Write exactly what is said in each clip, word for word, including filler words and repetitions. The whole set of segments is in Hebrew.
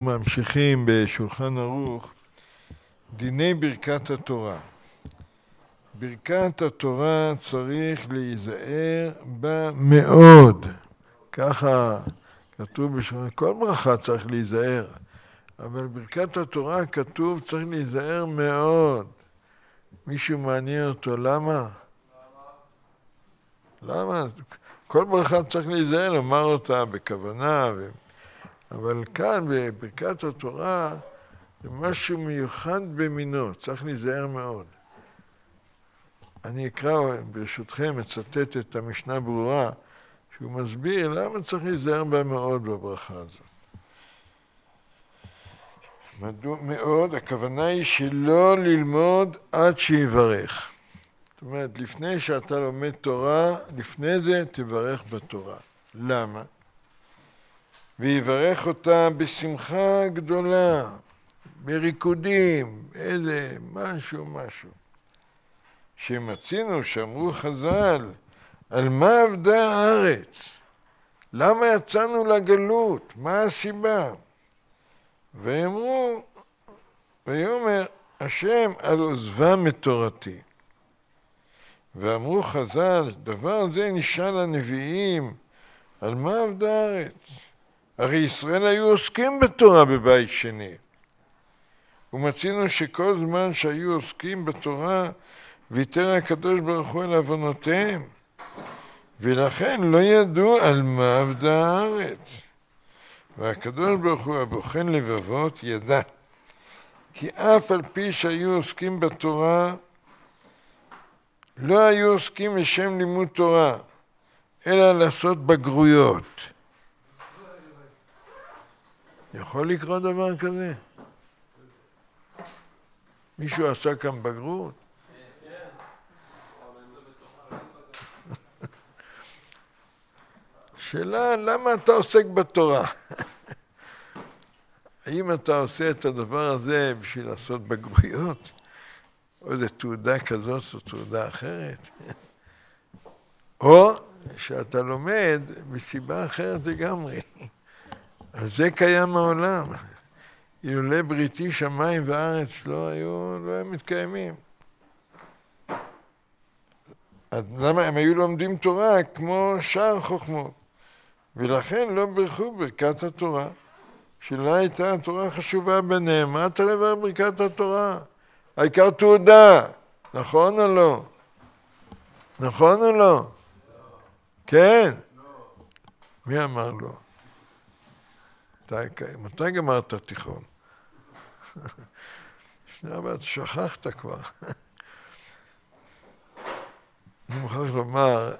ממשיכים בשולחן ערוך, דיני ברכת התורה. ברכת התורה צריך להיזהר בה מאוד. ככה כתוב בשולחן, כל ברכה צריך להיזהר. אבל ברכת התורה כתוב צריך להיזהר מאוד. מישהו מעניין אותו, למה? למה? כל ברכה צריך להיזהר, לומר אותה בכוונה ו... אבל כאן בברכת התורה זה משהו מיוחד במינו, צריך להיזהר מאוד. אני אקרא ברשותכם, מצטט את המשנה ברורה, שהוא מסביר למה צריך להיזהר בה מאוד בברכה הזאת. מדוע מאוד? הכוונה היא שלא ללמוד עד שיברך. זאת אומרת, לפני שאתה לומד תורה, לפני זה תברך בתורה. למה? ויברך אותה בשמחה גדולה, בריקודים, איזה משהו משהו. שמצינו, שאמרו חז"ל, על מה עבדה הארץ? למה יצאנו לגלות? מה הסיבה? ואמרו, ויאמר השם על עוזבם מתורתי. ואמרו חז"ל, דבר זה נשאל הנביאים, על מה עבדה הארץ? הרי ישראל היו עוסקים בתורה בבית שני. ומצינו שכל זמן שהיו עוסקים בתורה, ויתר הקדוש ברוך הוא על עוונותיהם. ולכן לא ידעו על מה עבדה הארץ. והקדוש ברוך הוא הבוחן לבבות ידע. כי אף על פי שהיו עוסקים בתורה, לא היו עוסקים לשם לימוד תורה, אלא לעשות בגרויות. יכול לקרוא דבר כזה? מישהו עשה כאן בגרות? שאלה, למה אתה עוסק בתורה? האם אתה עושה את הדבר הזה בשביל לעשות בגרויות? או איזו תעודה כזאת או תעודה אחרת? או שאתה לומד מסיבה אחרת לגמרי. על זה קיים העולם. אילולא בריתי שמיים וארץ לא היו, לא היו מתקיימים. אז למה הם היו לומדים תורה כמו שאר חוכמות? ולכן לא ברכו ברכת התורה. שאלה הייתה התורה חשובה ביניהם. מה אתה לברך ברכת התורה? העיקר תעודה. נכון או לא? נכון או לא? כן? מי אמר לו? מתי גמרת תיכון? שנייה, אבל שכחת כבר. אני מוכרח לומר,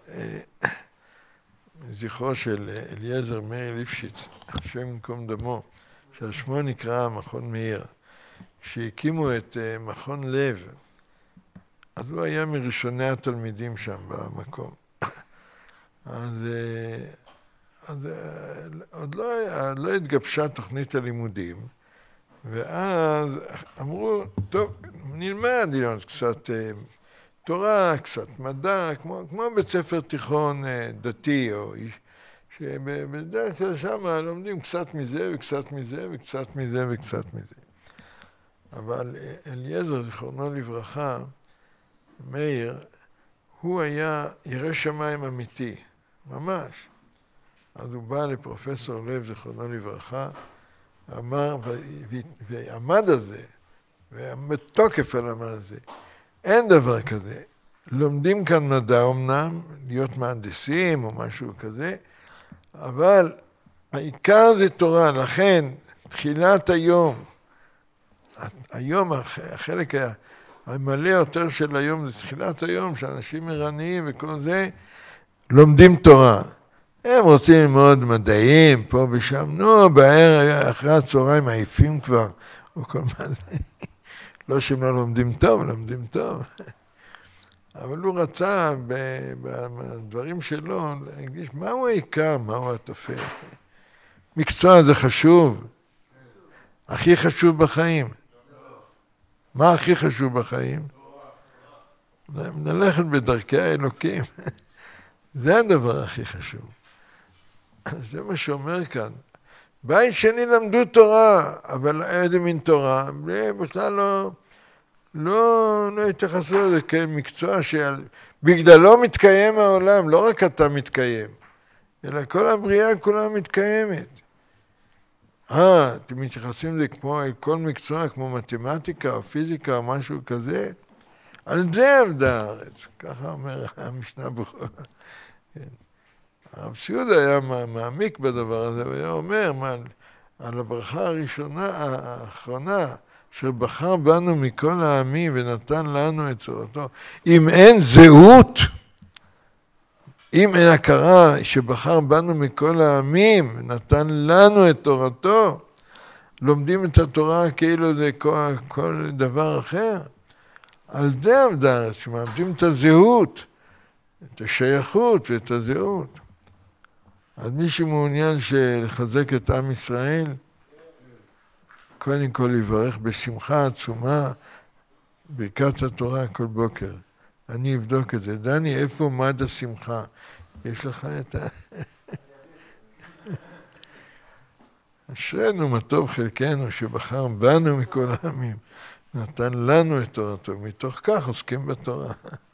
זכרו של אליעזר מאיר ליפשיץ, השם ייקום דמו, שעל שמו נקרא מכון מאיר, שהקימו את מכון לב, אז הוא היה מראשוני התלמידים שם במקום. אז... אז עוד לא, לא התגבשה תוכנית הלימודים, ואז אמרו, טוב, נלמד ללמוד קצת תורה, קצת מדע, כמו, כמו בית ספר תיכון דתי, או שבדרך כלל שם לומדים קצת מזה וקצת מזה וקצת מזה וקצת מזה. אבל אליעזר, זכרונו לברכה, מאיר, הוא היה ירא שמיים אמיתי, ממש. אז הוא בא לפרופסור לב, זכרונו לברכה, אמר, ועמד על זה, ובתוקף על עמד על זה, אין דבר כזה. לומדים כאן מדע אמנם, להיות מהנדסים או משהו כזה, אבל העיקר זה תורה, לכן תחילת היום, היום, החלק המלא יותר של היום זה תחילת היום, שאנשים ערניים וכל זה, לומדים תורה. הם רוצים ללמוד מדעים, פה ושם, נו, בערב, אחרי הצהריים עייפים כבר, או כל מה זה. לא שהם לא לומדים טוב, לומדים טוב. אבל הוא רצה בדברים שלו להגיש, מהו העיקר, מהו הטפל. מקצוע זה חשוב. הכי חשוב בחיים. מה הכי חשוב בחיים? ללכת בדרכי האלוקים. זה הדבר הכי חשוב. זה מה שאומר כאן, בית שני למדו תורה, אבל איזה מין תורה? בכלל לא, לא, לא התייחסו לזה כמקצוע שבגללו מתקיים העולם, לא רק אתה מתקיים, אלא כל הבריאה כולה מתקיימת. אה, אתם מתייחסים לזה כמו כל מקצוע, כמו מתמטיקה או פיזיקה או משהו כזה? על זה עבדה הארץ, ככה אומר המשנה ברורה. הרב סיודה היה מעמיק בדבר הזה, והיה אומר מה, על הברכה הראשונה, האחרונה, שבחר בנו מכל העמים ונתן לנו את צורתו. אם אין זהות, אם אין הכרה שבחר בנו מכל העמים ונתן לנו את תורתו, לומדים את התורה כאילו זה כל, כל דבר אחר. על זה עבדה הארץ, שמאבדים את הזהות, את השייכות ואת הזהות. אז מי שמעוניין לחזק את עם ישראל, קודם כל יברך בשמחה עצומה, ברכת התורה כל בוקר. אני אבדוק את זה. דני, איפה מד השמחה? יש לך את ה... אשרנו מה טוב חלקנו שבחר בנו מכל העמים, נתן לנו את תורתו, מתוך כך עוסקים בתורה.